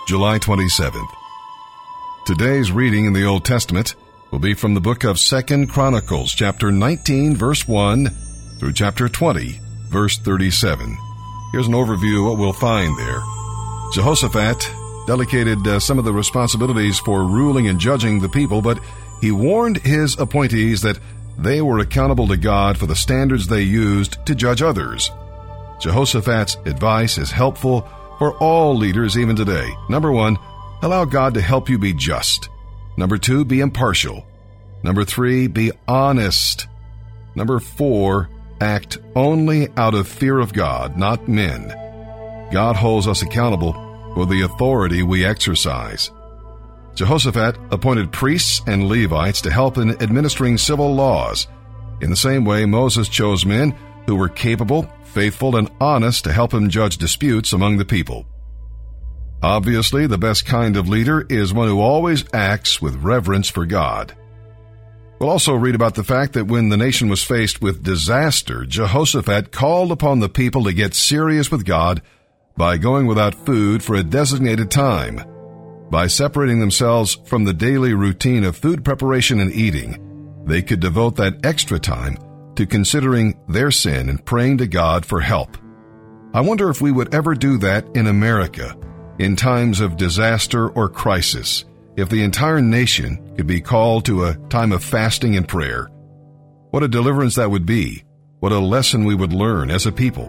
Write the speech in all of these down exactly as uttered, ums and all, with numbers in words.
July twenty-seventh. Today's reading in the Old Testament will be from the book of Second Chronicles, chapter nineteen, verse one, through chapter twenty, verse thirty-seven. Here's an overview of what we'll find there. Jehoshaphat delegated uh, some of the responsibilities for ruling and judging the people, but he warned his appointees that they were accountable to God for the standards they used to judge others. Jehoshaphat's advice is helpful for all leaders even today. Number one, allow God to help you be just. Number two, be impartial. Number three, be honest. Number four, act only out of fear of God, not men. God holds us accountable for the authority we exercise. Jehoshaphat appointed priests and Levites to help in administering civil laws. In the same way, Moses chose men who were capable, faithful, and honest to help him judge disputes among the people. Obviously, the best kind of leader is one who always acts with reverence for God. We'll also read about the fact that when the nation was faced with disaster, Jehoshaphat called upon the people to get serious with God by going without food for a designated time. By separating themselves from the daily routine of food preparation and eating, they could devote that extra time to considering their sin and praying to God for help. I wonder if we would ever do that in America, in times of disaster or crisis, if the entire nation could be called to a time of fasting and prayer. What a deliverance that would be. What a lesson we would learn as a people.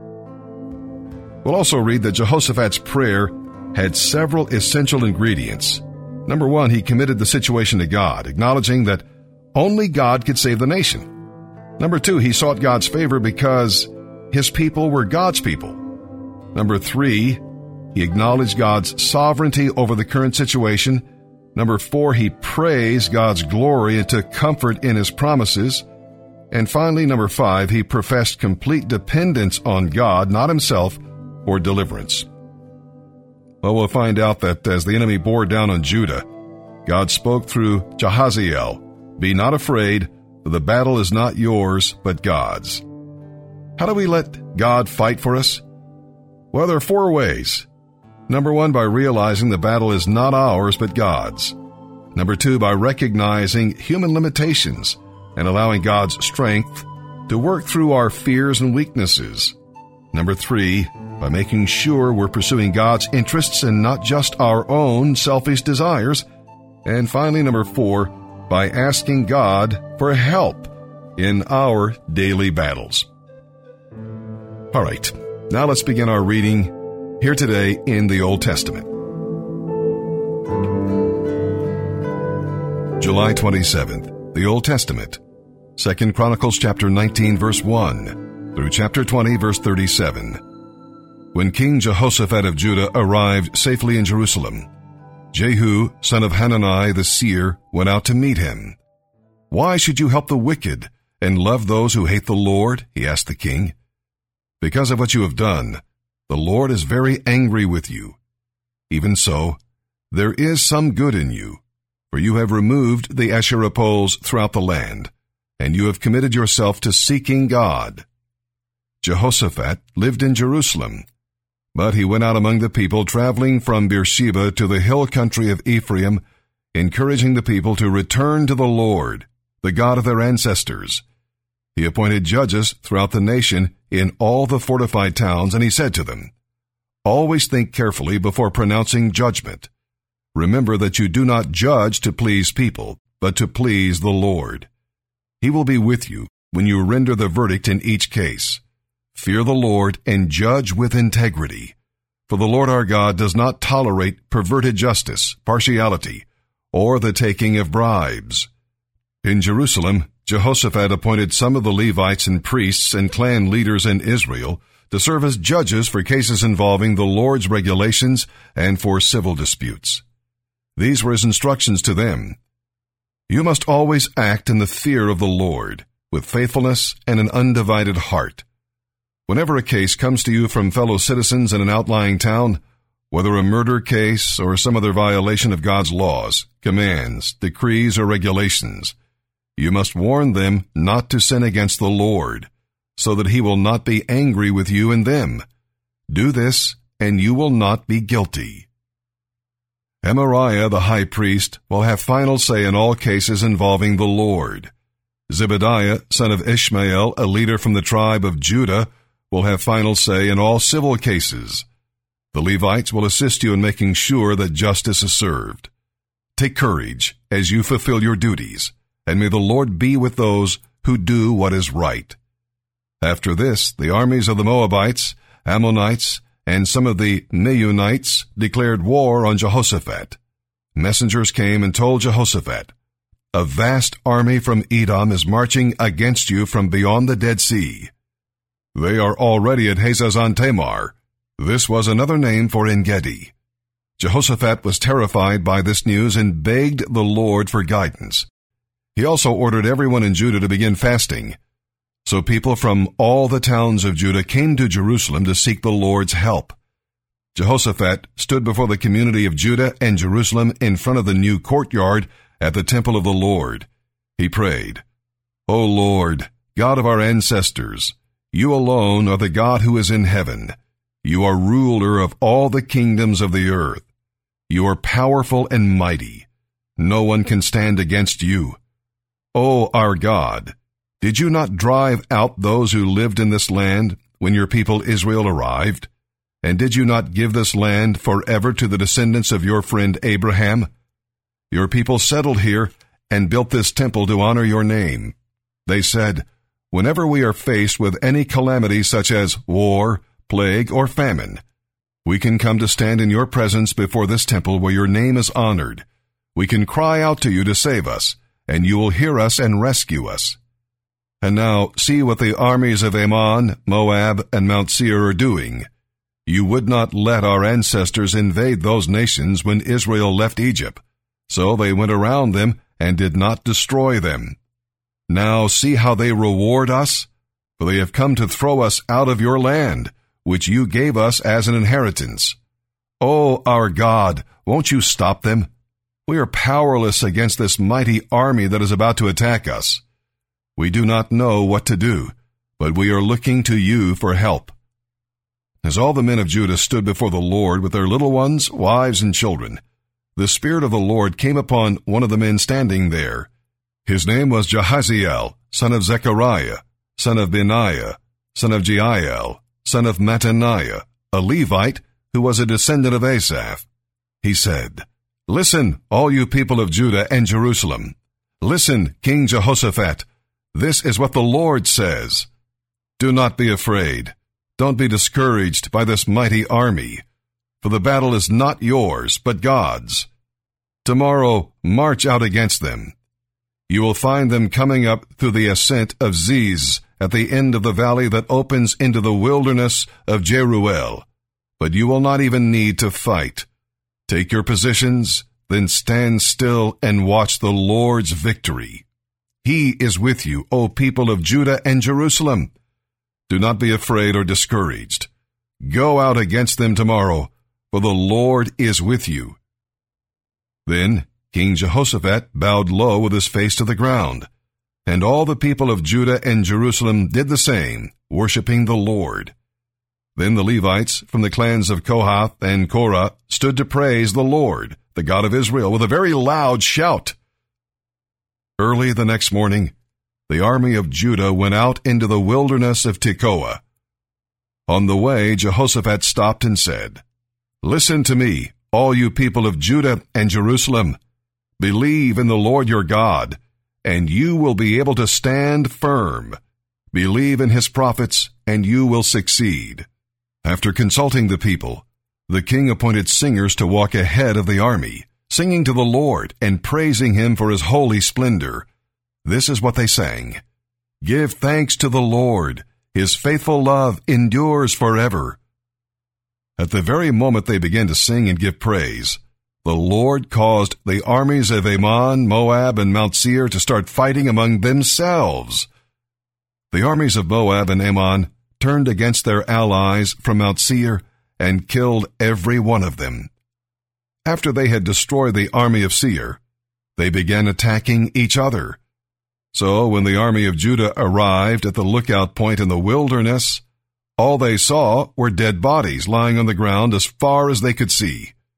We'll also read that Jehoshaphat's prayer had several essential ingredients. Number one, he committed the situation to God, acknowledging that only God could save the nation. Number two, he sought God's favor because his people were God's people. Number three, he acknowledged God's sovereignty over the current situation. Number four, he praised God's glory and took comfort in his promises. And finally, number five, he professed complete dependence on God, not himself, for deliverance. Well, we'll find out that as the enemy bore down on Judah, God spoke through Jahaziel, "Be not afraid, for the battle is not yours, but God's." How do we let God fight for us? Well, there are four ways. Number one, by realizing the battle is not ours, but God's. Number two, by recognizing human limitations and allowing God's strength to work through our fears and weaknesses. Number three, by making sure we're pursuing God's interests and not just our own selfish desires. And finally, number four, by asking God for help in our daily battles. All right, now let's begin our reading here today in the Old Testament. July twenty-seventh, the Old Testament. Second Chronicles chapter nineteen, verse one, through chapter twenty, verse thirty-seven. When King Jehoshaphat of Judah arrived safely in Jerusalem, Jehu, son of Hanani the seer, went out to meet him. "Why should you help the wicked and love those who hate the Lord?" he asked the king. "Because of what you have done, the Lord is very angry with you. Even so, there is some good in you, for you have removed the Asherah poles throughout the land, and you have committed yourself to seeking God." Jehoshaphat lived in Jerusalem, but he went out among the people, traveling from Beersheba to the hill country of Ephraim, encouraging the people to return to the Lord, the God of their ancestors. He appointed judges throughout the nation in all the fortified towns, and he said to them, "Always think carefully before pronouncing judgment. Remember that you do not judge to please people, but to please the Lord. He will be with you when you render the verdict in each case. Fear the Lord and judge with integrity. For the Lord our God does not tolerate perverted justice, partiality, or the taking of bribes." In Jerusalem, Jehoshaphat appointed some of the Levites and priests and clan leaders in Israel to serve as judges for cases involving the Lord's regulations and for civil disputes. These were his instructions to them. "You must always act in the fear of the Lord, with faithfulness and an undivided heart. Whenever a case comes to you from fellow citizens in an outlying town, whether a murder case or some other violation of God's laws, commands, decrees, or regulations, you must warn them not to sin against the Lord, so that he will not be angry with you and them. Do this, and you will not be guilty. Amariah the high priest will have final say in all cases involving the Lord. Zebediah, son of Ishmael, a leader from the tribe of Judah, will have final say in all civil cases. The Levites will assist you in making sure that justice is served. Take courage as you fulfill your duties, and may the Lord be with those who do what is right. After this, the armies of the Moabites, Ammonites, and some of the Meunites declared war on Jehoshaphat. Messengers came and told Jehoshaphat, "A vast army from Edom is marching against you from beyond the Dead Sea. They are already at Hazazon Tamar." This was another name for En-Gedi. Jehoshaphat was terrified by this news and begged the Lord for guidance. He also ordered everyone in Judah to begin fasting. So people from all the towns of Judah came to Jerusalem to seek the Lord's help. Jehoshaphat stood before the community of Judah and Jerusalem in front of the new courtyard at the temple of the Lord. He prayed, "O Lord, God of our ancestors, you alone are the God who is in heaven. You are ruler of all the kingdoms of the earth. You are powerful and mighty. No one can stand against you. O our God, did you not drive out those who lived in this land when your people Israel arrived? And did you not give this land forever to the descendants of your friend Abraham? Your people settled here and built this temple to honor your name. They said, 'Whenever we are faced with any calamity such as war, plague, or famine, we can come to stand in your presence before this temple where your name is honored. We can cry out to you to save us, and you will hear us and rescue us.' And now see what the armies of Ammon, Moab, and Mount Seir are doing. You would not let our ancestors invade those nations when Israel left Egypt, so they went around them and did not destroy them. Now see how they reward us, for they have come to throw us out of your land, which you gave us as an inheritance. O our God, won't you stop them? We are powerless against this mighty army that is about to attack us. We do not know what to do, but we are looking to you for help." As all the men of Judah stood before the Lord with their little ones, wives, and children, the Spirit of the Lord came upon one of the men standing there. His name was Jahaziel, son of Zechariah, son of Benaiah, son of Jeiel, son of Mattaniah, a Levite who was a descendant of Asaph. He said, "Listen, all you people of Judah and Jerusalem. Listen, King Jehoshaphat. This is what the Lord says. Do not be afraid. Don't be discouraged by this mighty army, for the battle is not yours, but God's. Tomorrow, march out against them. You will find them coming up through the ascent of Ziz at the end of the valley that opens into the wilderness of Jeruel. But you will not even need to fight. Take your positions, then stand still and watch the Lord's victory. He is with you, O people of Judah and Jerusalem. Do not be afraid or discouraged. Go out against them tomorrow, for the Lord is with you." Then King Jehoshaphat bowed low with his face to the ground, and all the people of Judah and Jerusalem did the same, worshiping the Lord. Then the Levites from the clans of Kohath and Korah stood to praise the Lord, the God of Israel, with a very loud shout. Early the next morning, the army of Judah went out into the wilderness of Tekoa. On the way, Jehoshaphat stopped and said, "Listen to me, all you people of Judah and Jerusalem. Believe in the Lord your God, and you will be able to stand firm. Believe in his prophets, and you will succeed." After consulting the people, the king appointed singers to walk ahead of the army, singing to the Lord and praising him for his holy splendor. This is what they sang: "Give thanks to the Lord. His faithful love endures forever." At the very moment they began to sing and give praise, the Lord caused the armies of Ammon, Moab, and Mount Seir to start fighting among themselves. The armies of Moab and Ammon turned against their allies from Mount Seir and killed every one of them. After they had destroyed the army of Seir, they began attacking each other. So when the army of Judah arrived at the lookout point in the wilderness, all they saw were dead bodies lying on the ground as far as they could see.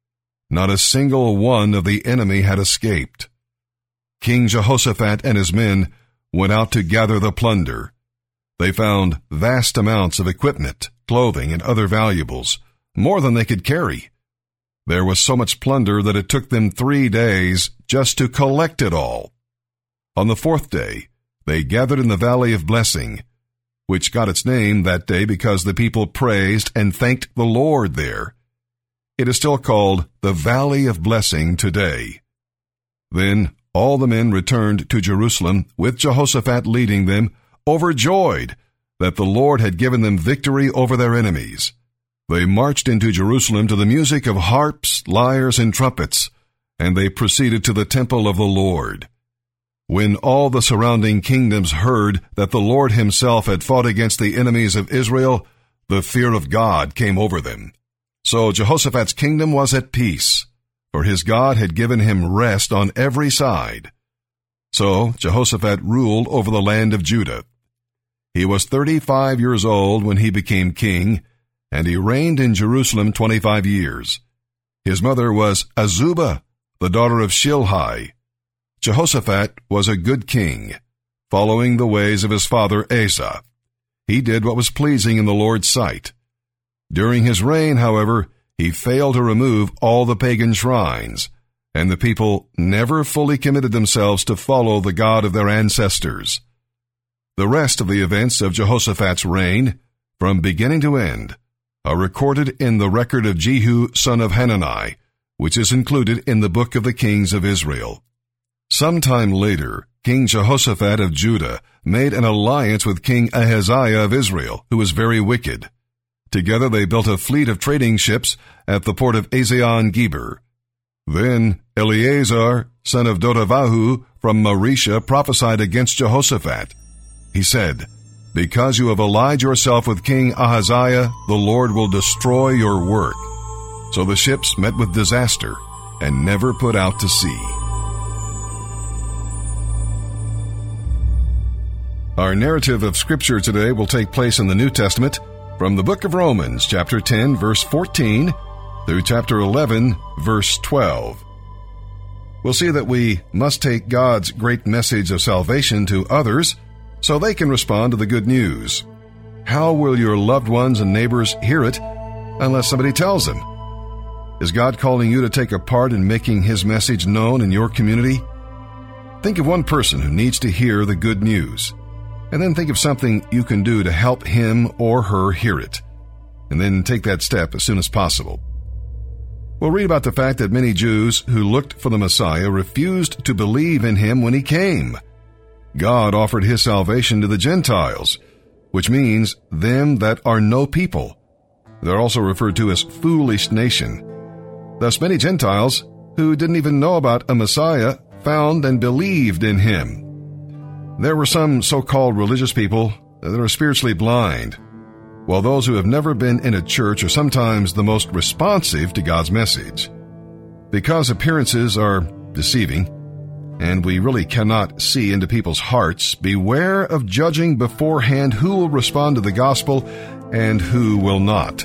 Not a single one of the enemy had escaped. King Jehoshaphat and his men went out to gather the plunder. They found vast amounts of equipment, clothing, and other valuables, more than they could carry. There was so much plunder that it took them three days just to collect it all. On the fourth day, they gathered in the Valley of Blessing, which got its name that day because the people praised and thanked the Lord there. It is still called the Valley of Blessing today. Then all the men returned to Jerusalem, with Jehoshaphat leading them, overjoyed that the Lord had given them victory over their enemies. They marched into Jerusalem to the music of harps, lyres, and trumpets, and they proceeded to the temple of the Lord. When all the surrounding kingdoms heard that the Lord himself had fought against the enemies of Israel, the fear of God came over them. So Jehoshaphat's kingdom was at peace, for his God had given him rest on every side. So Jehoshaphat ruled over the land of Judah. He was thirty-five years old when he became king, and he reigned in Jerusalem twenty-five years. His mother was Azubah, the daughter of Shilhi. Jehoshaphat was a good king, following the ways of his father Asa. He did what was pleasing in the Lord's sight. During his reign, however, he failed to remove all the pagan shrines, and the people never fully committed themselves to follow the God of their ancestors. The rest of the events of Jehoshaphat's reign, from beginning to end, are recorded in the record of Jehu son of Hanani, which is included in the book of the kings of Israel. Sometime later, King Jehoshaphat of Judah made an alliance with King Ahaziah of Israel, who was very wicked. Together they built a fleet of trading ships at the port of Ezion-Geber. Then Eleazar, son of Dodavahu, from Marisha, prophesied against Jehoshaphat. He said, "Because you have allied yourself with King Ahaziah, the Lord will destroy your work." So the ships met with disaster and never put out to sea. Our narrative of Scripture today will take place in the New Testament from the book of Romans, chapter ten, verse fourteen, through chapter eleven, verse twelve. We'll see that we must take God's great message of salvation to others so they can respond to the good news. How will your loved ones and neighbors hear it unless somebody tells them? Is God calling you to take a part in making His message known in your community? Think of one person who needs to hear the good news, and then think of something you can do to help him or her hear it, and then take that step as soon as possible. We'll read about the fact that many Jews who looked for the Messiah refused to believe in Him when He came. God offered His salvation to the Gentiles, which means them that are no people. They're also referred to as foolish nation. Thus many Gentiles who didn't even know about a Messiah found and believed in Him. There were some so-called religious people that are spiritually blind, while those who have never been in a church are sometimes the most responsive to God's message. Because appearances are deceiving, and we really cannot see into people's hearts, beware of judging beforehand who will respond to the gospel and who will not.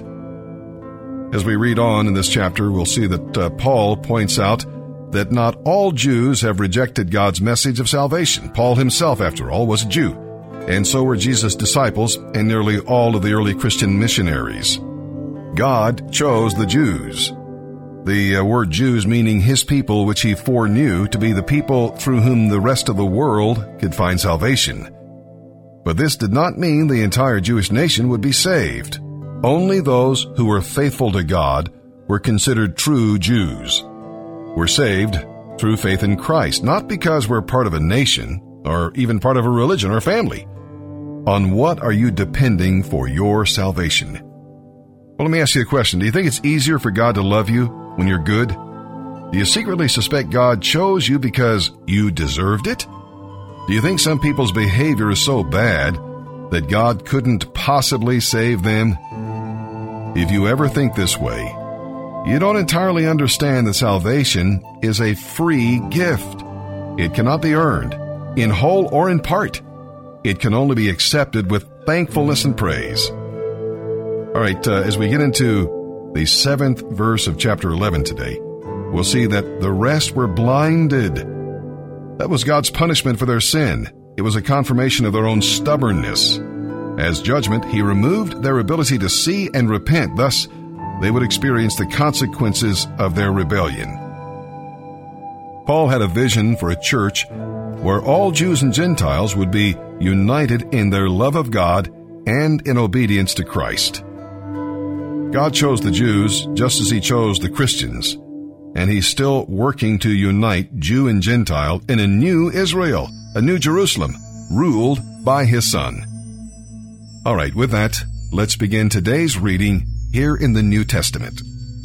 As we read on in this chapter, we'll see that uh, Paul points out that not all Jews have rejected God's message of salvation. Paul himself, after all, was a Jew, and so were Jesus' disciples and nearly all of the early Christian missionaries. God chose the Jews. The uh, word Jews meaning His people, which He foreknew to be the people through whom the rest of the world could find salvation. But this did not mean the entire Jewish nation would be saved. Only those who were faithful to God were considered true Jews. We're saved through faith in Christ, not because we're part of a nation or even part of a religion or family. On what are you depending for your salvation? Well, let me ask you a question. Do you think it's easier for God to love you when you're good? Do you secretly suspect God chose you because you deserved it? Do you think some people's behavior is so bad that God couldn't possibly save them? If you ever think this way, you don't entirely understand that salvation is a free gift. It cannot be earned, in whole or in part. It can only be accepted with thankfulness and praise. All right, uh, as we get into the seventh verse of chapter eleven today, we'll see that the rest were blinded. That was God's punishment for their sin. It was a confirmation of their own stubbornness. As judgment, He removed their ability to see and repent. Thus, they would experience the consequences of their rebellion. Paul had a vision for a church where all Jews and Gentiles would be united in their love of God and in obedience to Christ. God chose the Jews just as He chose the Christians, and He's still working to unite Jew and Gentile in a new Israel, a new Jerusalem, ruled by His Son. All right, with that, let's begin today's reading here in the New Testament.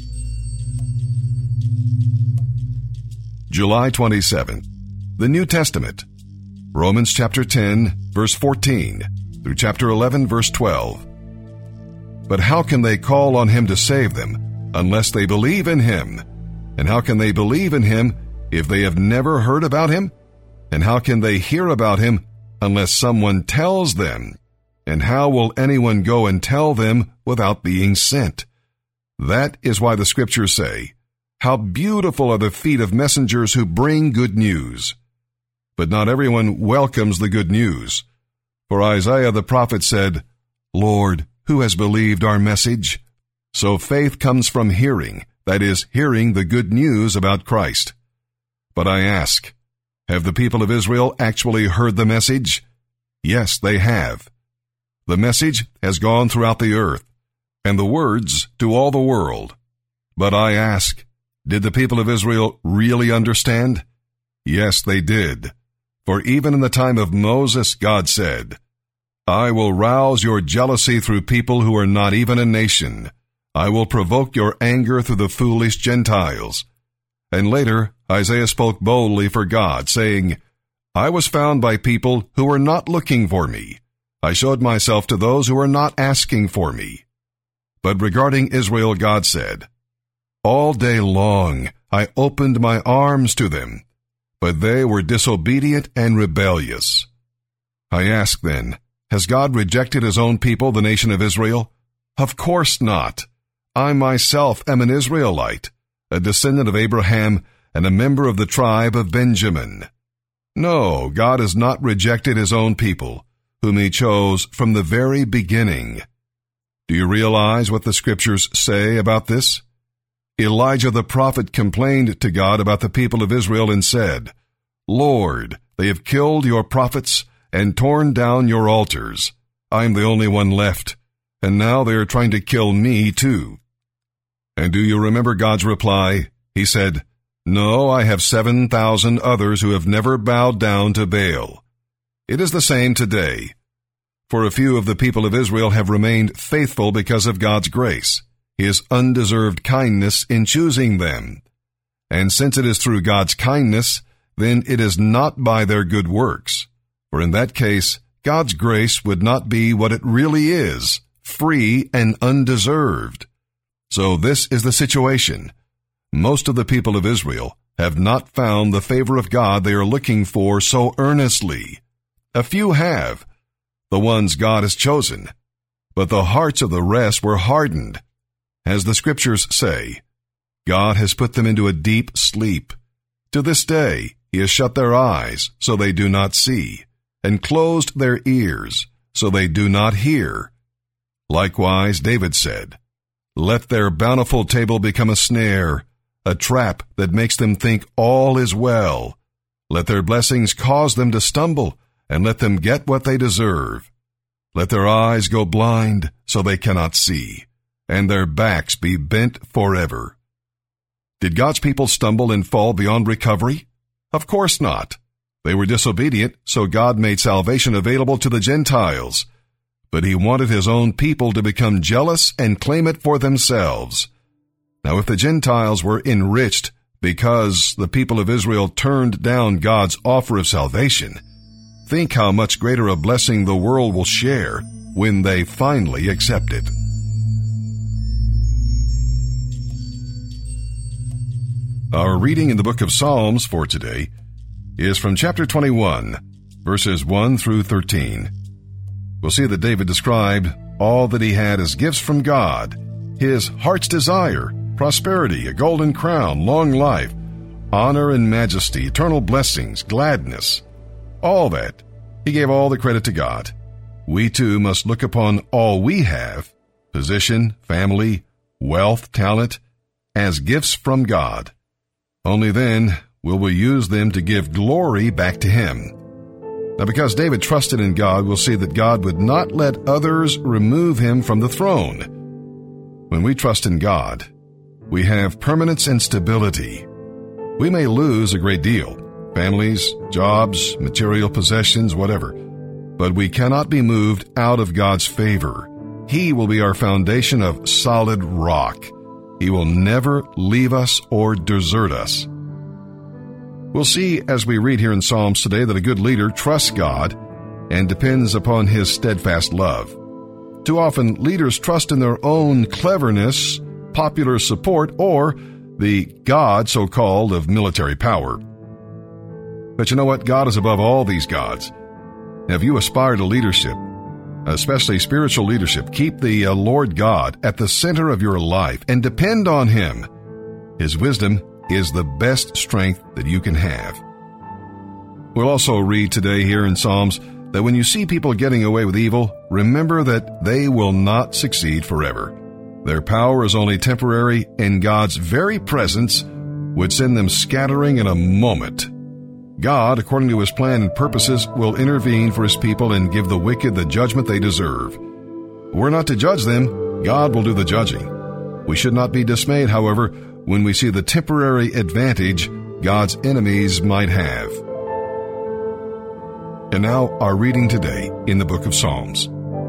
July twenty-seventh, the New Testament, Romans chapter ten, verse fourteen, through chapter eleven, verse twelve. But how can they call on Him to save them unless they believe in Him? And how can they believe in Him if they have never heard about Him? And how can they hear about Him unless someone tells them? And how will anyone go and tell them without being sent? That is why the Scriptures say, "How beautiful are the feet of messengers who bring good news." But not everyone welcomes the good news. For Isaiah the prophet said, "Lord, who has believed our message?" So faith comes from hearing, that is, hearing the good news about Christ. But I ask, have the people of Israel actually heard the message? Yes, they have. The message has gone throughout the earth, and the words to all the world. But I ask, did the people of Israel really understand? Yes, they did. For even in the time of Moses, God said, "I will rouse your jealousy through people who are not even a nation. I will provoke your anger through the foolish Gentiles." And later, Isaiah spoke boldly for God, saying, "I was found by people who were not looking for me. I showed myself to those who were not asking for me." But regarding Israel, God said, "All day long I opened my arms to them, but they were disobedient and rebellious." I ask then, has God rejected His own people, the nation of Israel? Of course not. I myself am an Israelite, a descendant of Abraham and a member of the tribe of Benjamin. No, God has not rejected His own people, whom He chose from the very beginning. Do you realize what the Scriptures say about this? Elijah the prophet complained to God about the people of Israel and said, "Lord, they have killed your prophets and torn down your altars. I am the only one left, and now they are trying to kill me too." And do you remember God's reply? He said, "No, I have seven thousand others who have never bowed down to Baal." It is the same today. For a few of the people of Israel have remained faithful because of God's grace, His undeserved kindness in choosing them. And since it is through God's kindness, then it is not by their good works. For in that case, God's grace would not be what it really is, free and undeserved. So this is the situation. Most of the people of Israel have not found the favor of God they are looking for so earnestly. A few have, the ones God has chosen, but the hearts of the rest were hardened. As the Scriptures say, God has put them into a deep sleep. To this day, He has shut their eyes so they do not see, and closed their ears so they do not hear. Likewise, David said, "Let their bountiful table become a snare, a trap that makes them think all is well. Let their blessings cause them to stumble, and let them get what they deserve. Let their eyes go blind so they cannot see, and their backs be bent forever." Did God's people stumble and fall beyond recovery? Of course not. They were disobedient, so God made salvation available to the Gentiles. But He wanted His own people to become jealous and claim it for themselves. Now, if the Gentiles were enriched because the people of Israel turned down God's offer of salvation, think how much greater a blessing the world will share when they finally accept it. Our reading in the book of Psalms for today is from chapter twenty-one, verses one through thirteen. We'll see that David described all that he had as gifts from God, his heart's desire prosperity, a golden crown, long life, honor and majesty, eternal blessings, gladness. All that. He gave all the credit to God. We too must look upon all we have, position, family, wealth, talent, as gifts from God. Only then will we use them to give glory back to Him. Now, because David trusted in God, we'll see that God would not let others remove him from the throne. When we trust in God, we have permanence and stability. We may lose a great deal, families, jobs, material possessions, whatever, but we cannot be moved out of God's favor. He will be our foundation of solid rock. He will never leave us or desert us. We'll see as we read here in Psalms today that a good leader trusts God and depends upon His steadfast love. Too often, leaders trust in their own cleverness, popular support, or the God, so-called, of military power. But you know what? God is above all these gods. If you aspire to leadership, especially spiritual leadership, keep the uh, Lord God at the center of your life and depend on Him. His wisdom is the best strength that you can have. We'll also read today here in Psalms that when you see people getting away with evil, remember that they will not succeed forever. Their power is only temporary, and God's very presence would send them scattering in a moment. God, according to His plan and purposes, will intervene for His people and give the wicked the judgment they deserve. We're not to judge them. God will do the judging. We should not be dismayed, however, when we see the temporary advantage God's enemies might have. And now, our reading today in the book of Psalms.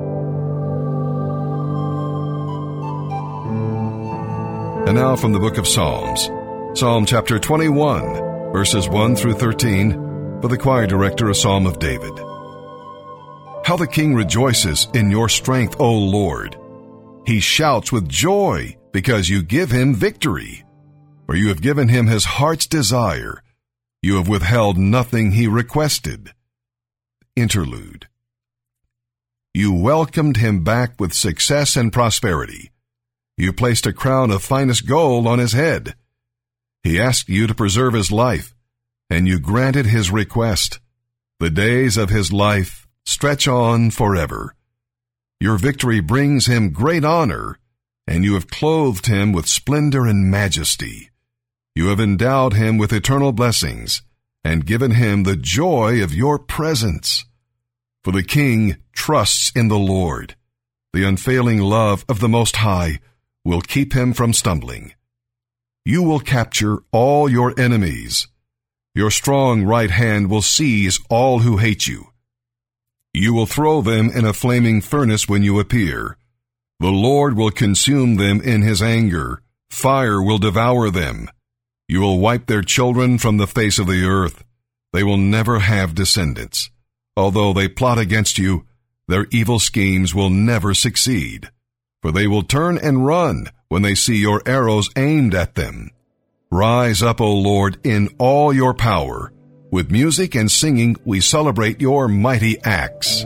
And now from the book of Psalms, Psalm chapter twenty-one, verses one through thirteen, for the choir director, a psalm of David. How the king rejoices in your strength, O Lord! He shouts with joy because you give him victory. For you have given him his heart's desire. You have withheld nothing he requested. Interlude. You welcomed him back with success and prosperity. You placed a crown of finest gold on his head. He asked you to preserve his life, and you granted his request. The days of his life stretch on forever. Your victory brings him great honor, and you have clothed him with splendor and majesty. You have endowed him with eternal blessings, and given him the joy of your presence. For the king trusts in the Lord. The unfailing love of the Most High will keep him from stumbling. You will capture all your enemies. Your strong right hand will seize all who hate you. You will throw them in a flaming furnace when you appear. The Lord will consume them in his anger. Fire will devour them. You will wipe their children from the face of the earth. They will never have descendants. Although they plot against you, their evil schemes will never succeed. For they will turn and run when they see your arrows aimed at them. Rise up, O Lord, in all your power. With music and singing we celebrate your mighty acts.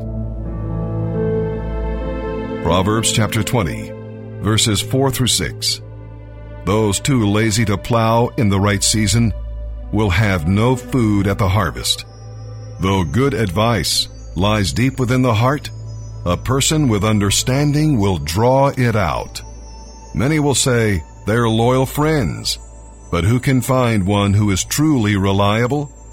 Proverbs chapter twenty, verses four through six. Those too lazy to plow in the right season will have no food at the harvest. Though good advice lies deep within the heart, a person with understanding will draw it out. Many will say they're loyal friends, but who can find one who is truly reliable?